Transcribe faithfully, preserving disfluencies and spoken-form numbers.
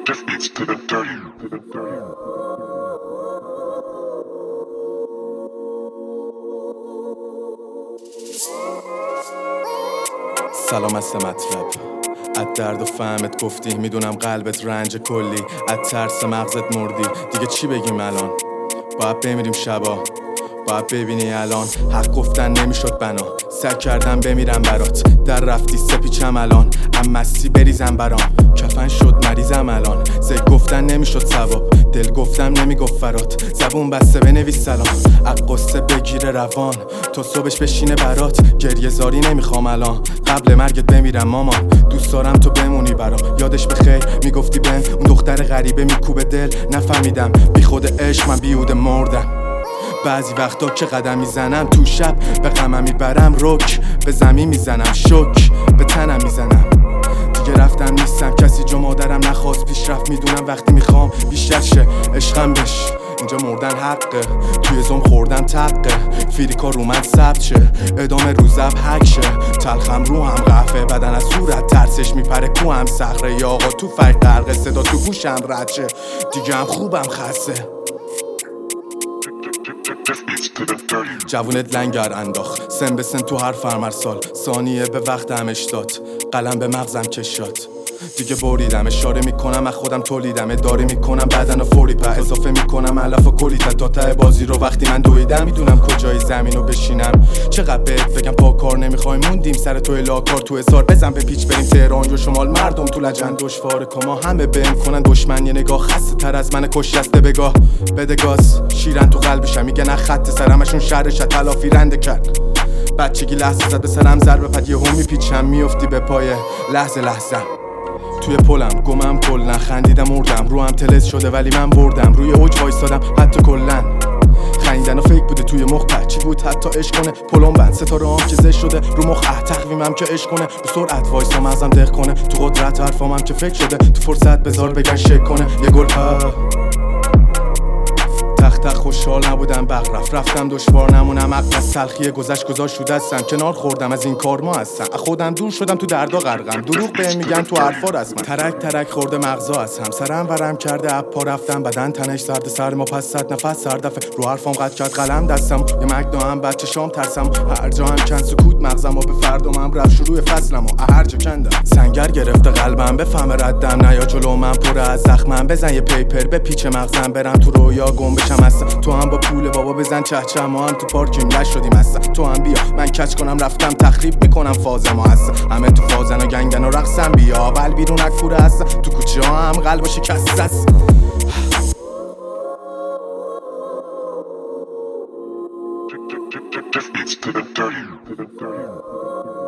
سلام است مطلب از درد و فهمت گفتی، میدونم قلبت رنج کلی، از ترس مغزت مردی، دیگه چی بگیم الان؟ باید بمیریم شبا، باید ببینی الان. حق گفتن نمیشد بنا، سعی کردم بمیرم برات، در رفتی سپیچم الان، ام مستی بریزم برام، کفن شد مریضم الان. زی گفتن نمیشد ثواب، دل گفتم نمیگفت فرات، زبون بسته بنویس سلام، از قصه بگیره روان تا صبحش بشینه برات. گریه زاری نمیخوام الان، قبل مرگت بمیرم مامان، دوست دارم تو بمونی برام. یادش بخیر میگفتی بهم اون دختر غریبه میکوبه دل، نفهمیدم بی خود عشق من بیهوده مردم. بعضی وقتا که قدم میزنم تو شب به غمم میبرم، رک به زمین میزنم، شک به تنم میزنم. دیگه رفتم نیستم، کسی جو مادرم نخواست پیشرفت، میدونم وقتی میخوام بیشتر شه عشقم بش. اینجا مردن حقه، توی زوم خوردن تقه، فیریکا رو من ثبت شه، ادامه روزب حک شه. تلخم رو هم قهفه، بدن از صورت ترسش میپره، کو هم صخره یا آقا تو فک غرقه، صدا تو گوشم رد شه، دیگه هم خوبم خسته. جوونت لنگر انداخت، سن به سن تو هر فرمر سال، ثانیه به وقت همش داد، قلم به مغزم کشاد. دیگه بریدم، اشاره میکنم از خودم تولیدم، اداره میکنم بدن و فوری په اضافه میکنم علف و کلیت تا ته بازی رو. وقتی من دویدم میدونم کجای زمین رو بشینم، چقدر بهت بگم پا کار نمیخوای، موندیم سر توی لاکار تو اصار، بزن به پیچ بریم تهران و شمال، مردم تو لجن دشوار کما، همه بهم کنن دشمن یه نگاه، خسته تر از من کش دسته بگاه. بده گاز شیرن تو قلبشم، میگن از خط سرمشون شرش تلافی رنده کرد. بچگی لحظه زد به سرم ضربه پد، یهو میپیچم میافتی به پای، لحظه لحظه توی پلم گمم کلن، خندیدم مردم، رو هم تلز شده ولی من بردم، روی اوج وایسادم حتی کلن. خندیدن و فیک بوده توی مخ، پچی بود حتی عشق کنه، پلم بند ستاره هم که زش شده رو مخ، اه تقویمم که عشق کنه، رو سرعت وایسا مغزم دق کنه، تو قدرت حرفام هم که فکر شده، تو فرصت بذار بگن شک کنه یه گل ها. تخت خوشحال نبودم بق رفت، رفتم دشوار نمونم، عقل از تلخی گذشت گذاشت شده هستم، کنار خوردم از این کار ما هستم، خودم دور شدم تو دردا غرقم، دروغ بهم میگن تو حرفا رسمم، ترک ترک خورده مغزا از هم، سرم ورم کرده اپ پا رفتم، بدن تنش سرد سر ما پس صد نفس سر دفعه رو حرفام قد کرد قلم دستم، یه مک هم بچه شام ترسم، هر جا هم کن سکوت مغزم و به فردام هم رفت شروع فصلم و هر جا کندم سنگر گرفته قلبم، بفهم ردم نیا جلو من پر از زخمم، بزن یه پیپر به پیچ مغزم، برم تو رویا گم بشم اصلا. تو هم با پول بابا بزن چه چه، ما هم تو پارکینگ نشدیم اصلا، تو هم بیا من کچ کنم، رفتم تخریب میکنم فاز ما هستن، همه تو فازن و گنگن و رقصن، بیا اول بیرون از کوره هستن، تو کوچه ها هم قلب و شکست است. It's to the dirty.